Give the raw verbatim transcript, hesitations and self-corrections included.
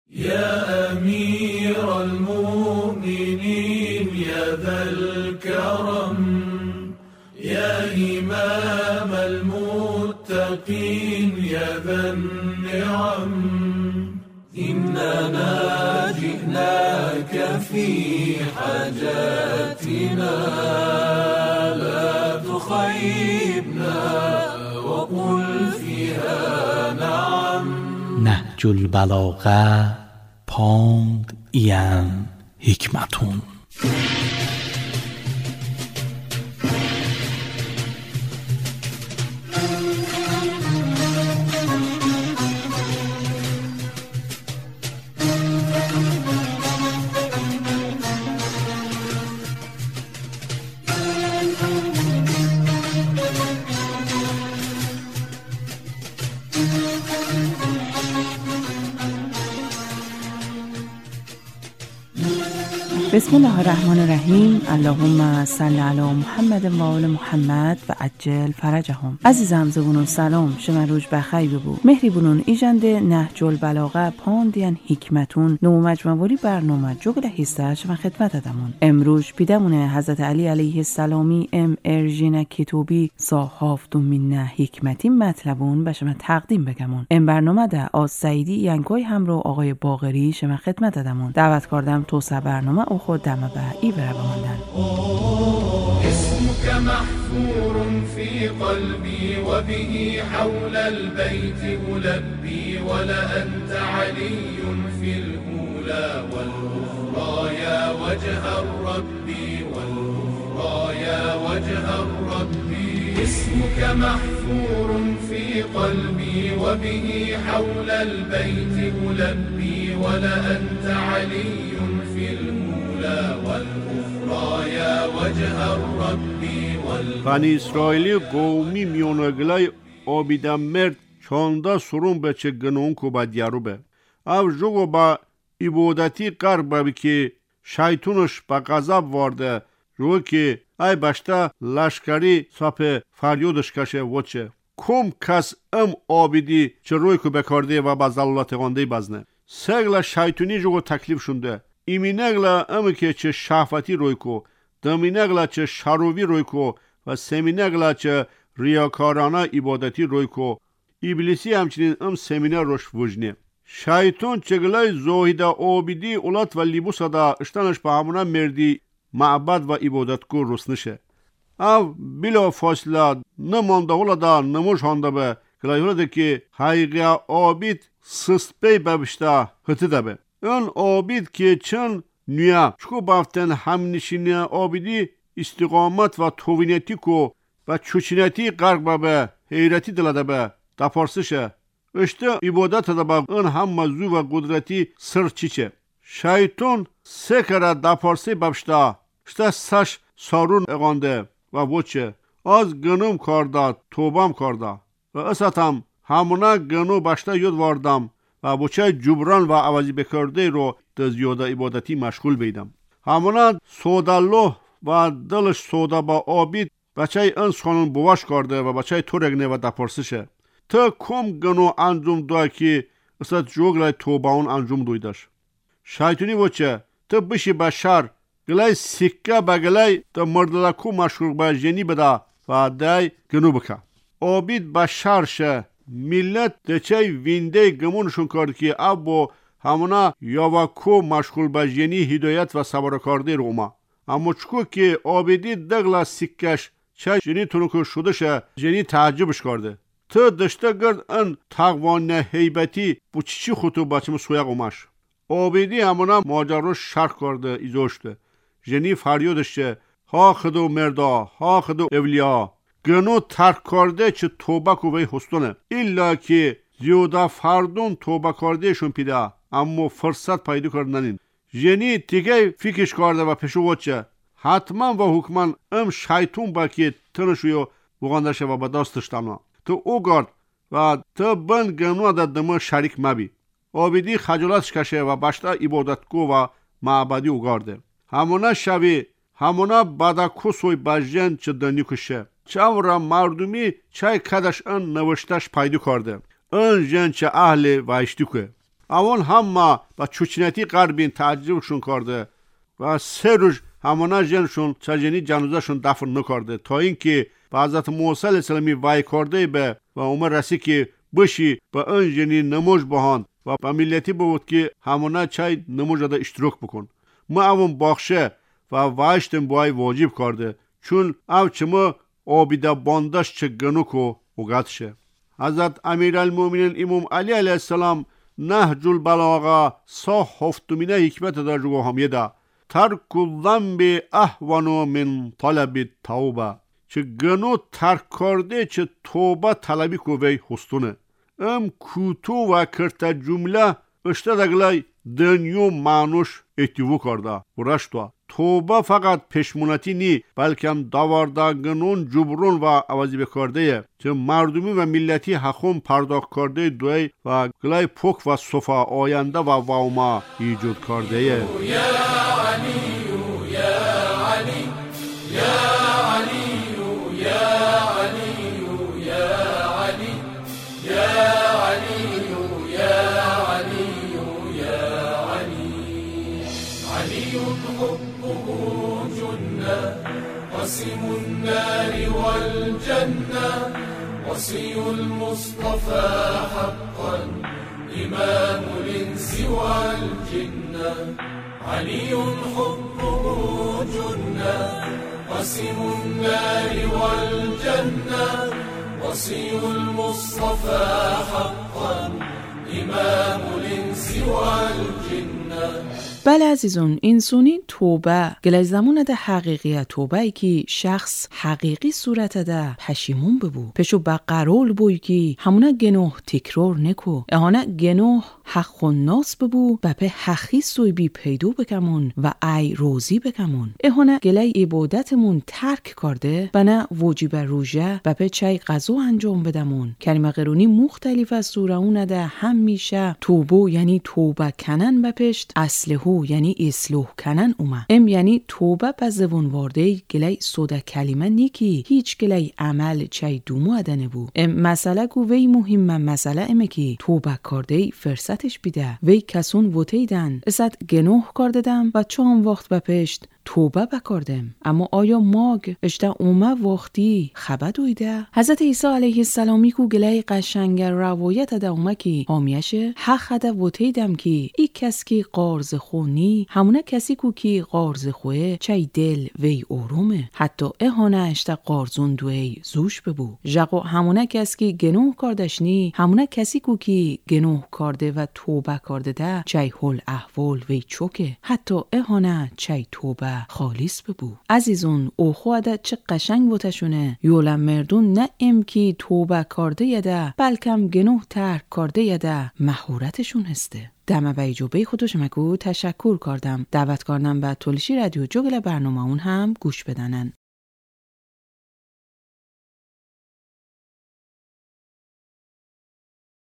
يا أمير المؤمنين يا ذا الكرم يا إمام المتقين يا ذا النعم إننا جئناك في حاجاتنا لا تخيبنا وقل فيها نعم. نهج البلاغه پوند این حکمتون. بسم الله الرحمن الرحیم. اللهم صل علی محمد و آل محمد و عجل فرجهم. عزیزم زبونون سلام شما روز بخیر ببو. مهری بونون ایجنده نهج البلاغه پاندین حکمتون نمو مجموعی برنامه جوگل هسته شما خدمت ادمون. امروز پیدمونه حضرت علی علیه السلامی ام ارژین کتوبی صاحب دومینه حکمتی مطلبون به شما تقدیم بگمون. ام برنامه ده آز سعیدی ینگوی همرو آقای باقری شما خدمت ادمون. دعوت کردم تو سه برنامه خود دم به ای بره بماندن. اسمك محفور في قلبي وبه حول البيت ألبي ولا أنت علي في الأولى والأخرى يا وجه الرب والأخرى يا وجه الرب. اسمك محفور في قلبي وبه حول البيت ألبي ولا أنت علي في الأولى والأخرى يا وجه الرب. بنی اسرائیلی قومی میونگلای آبیدم مرد چانده سرون بچه گنون کو با دیارو به او جوگو با عبادتی قرب بی که شیطونش با غضب وارده رو که ای بشته لشکری ساپ فریودش کشه وچه کم کس ام آبیدی چه روی کو بکارده و با ضلالت غانده بزنه سگل شیطونی جوگو تکلیف شنده ایمینگلا ام که چه شهوتی روی کو دمینگلا چه شروی روی کو و سمینگلا چه ریاکارانه عبادتی روی کو ابلیسی همچنین ام سمینه روش وجنه شیطان چگلای زوهیده آبیدی اولاد و لیبوسا دا اشتنش به همونه مردی معبد و عبادتگو رسنشه او بلا فاصله نمانده اولا دا نموش هانده به گلای اولا ده که حقیقه آبید سست بی ببشته هته ده به اون آبید که چند نیا چکو بافتن همنشینی آبیدی استقامت و توینیتی کو و چوچینیتی قرق به حیرتی دلده به دپارسشه اشته عبادت ده به اون هم مزو و قدرتی سر چیچه شیطان سه کره دپارسی ببشته اشته سش سارون اقانده و بوچه از گنوم کارده توبام کارده و اساتم همونه گنو بشته یود واردم و بچه جبران و عوضی بکرده رو در زیاده عبادتی مشغول بیدم همونه سودالله و دلش سودا با آبید بچه انس خانون بواش کرده و بچه تو رگنه و دپرسشه تا کم گنو انجام دوی که اصلا جوگلای توباون انجام دویدش شیطونی بچه تا بشی بشر گلای سکه بگلای تا مردلکو مشغول با جنی بده و دای گنو بکه آبید بشر شه ملت دچای وینده گمونشون کرد که ابو همونا یاوکو مشغول به جنی هدایت و صبر کرده روما اما چکو که آبیدی دغلا سکش چه جنی تونکو شده شه جنی تعجبش کرده تو دشته گرد ان تقوان هیبتی بو چی خودتو بچم سویق اومش آبیدی همونا ماجر شرح کرده ایزوشته جنی فریادش شه ها خدو مردا ها خدو اولیا گنو ترک کرده چه توبه کو وی هستونه ایلا که زیاده فردون توبه کرده شون پیده اما فرصت پیدا کردنین جنی دیگه فکرش کرده و پشو وچه حتما و حکمان ام شیطون با که تنشویو بغندشه و با داستش تمنا تو او گرد و تو بند گنو دا دمه شریک مبی آبیدی خجالتش کشه و بشتا عبادتگو و معبدی او گرده همونه شوی همونه بدکو سوی بجن چه دنی کشه چاورا مردمی چای کدش ان نوشتش پیدا کرده ان جن چه اهل وایشتی که اوان همه با چوچینتی قربین تعجبشون کرده و سه روز همانا جنشون چجنی جنازهشون دفن نکرده تا اینکه با حضرت موسی علیه السلامی وای کرده به و عمر رسی که بشی با اون جنی نموز بهان و با ملتی بود که همانا چای نموز دا اشتراک بکن. ما اون باخشه و وایشتن بای واجب کرده چون او چما آبیده بانداش چه گنوکو وگدشه. حضرت امیرالمومنین امام علی علیه السلام نهج البلاغه سا هفتمینه حکمت در جگو همیده ترک الذنب اهون من طلب التوبه چه گنو ترک کرده چه توبه طلبی کو وی هستونه. ام کوتو و کرتا جمله اشته دگلای دنیو معنوش اتیوو کرده برشتوا توبه فقط پشمونتی نی بلکه هم داورده گنون جبرون و عوضی بکرده چه مردمی و ملتی حقوم پرداخت کرده دوی و گلای پوک و صفا آینده و واوما ایجاد کرده یا علی یا علی یا علی یا علی یا علی یا علی یا علی یا علی علی حبه جنة قسم النار والجنة وصي المصطفى حقا إمام الإنس والجنة علي حبه جنة قسم النار والجنة وصي المصطفى حقا إمام الإنس والجنة. بله عزیزون، انسانی توبه گلی زمونه ده حقیقیت توبه ای که شخص حقیقی صورت ده پشیمون ببو پشو با قرول بوی که همونه گنوه تکرار نکو اهانه گنوه حق و ناس ببو و به حقی سوی بی پیدو بکمون و ای روزی بکمون اهانه گلی عبادتمون ترک کرده و نه واجب روژه و به چای غذا انجام بدمون. کلمه قرونی مختلف از سورهونه ده هم میشه توبو یعنی توبه کنن و پشت اصله یعنی اصلاح کنن اومه ام یعنی توبه به زبون وارده گلی سوده کلمه نیکی هیچ گلی عمل چای دومو ادنه بو ام مسئله گو وی مهمه مسئله امه که توبه کرده فرصتش بیده وی کسون وطیدن ازد گنوه کرددم و چون وقت به پشت توبه بکردم اما آیا ماگ اشته اومه وقتی خبه دویده؟ حضرت عیسی علیه السلامی کو گلای قشنگ روایت ده اومه که حامیشه حق ده وطیدم که ای کس که قارز خونی همونه کسی کو که قارز خوه چای دل وی اورومه حتی احانه اشته قارزون دوی زوش ببو جاقو همونه کس که گنوه کردشنی همونه کسی کو که گنوه کرده و توبه کرده ده چای حل احوال وی چوکه حتی احانه چای توبه خالص ببو. عزیزون او خواده چه قشنگ بوتشونه یولم مردون نه ام کی توبه کرده یده بلکم گنوه ترک کرده یده مهورتشون هسته. دم به ایجوبه خودش مکو تشکر کردم دعوت کردم به تولشی رادیو جوگل برنامه اون هم گوش بدنن.